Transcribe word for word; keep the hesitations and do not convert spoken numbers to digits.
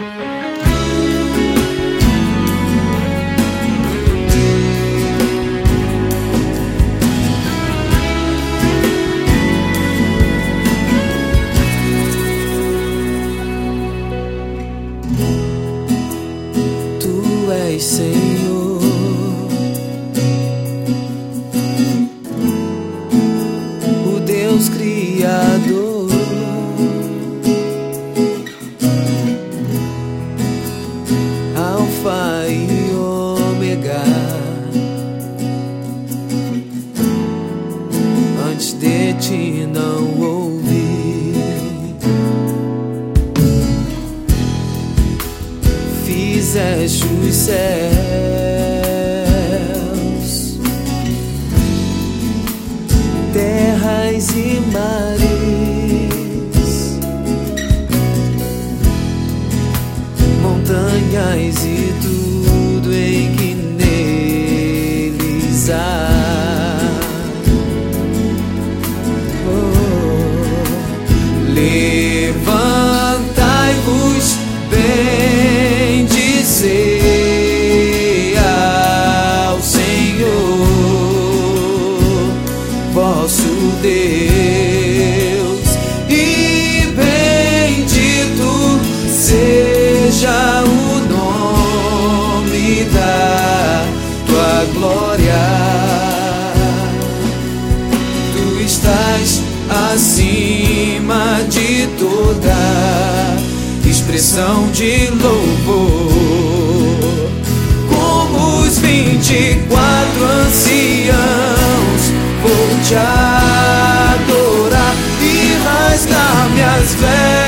Tu és Senhor, o Deus Criador, Alfa e Ômega. Antes de ti não ouvi, fizeste os céus, terras e mares, montanhas e tudo em que neles há. Levantai-vos, bendizei ao Senhor, vosso Deus, e bendito seja o nome da tua glória. Tu estás acima de toda expressão de louvor, como os vinte e quatro anciãos. Vou te adorar e rasgar minhas vestes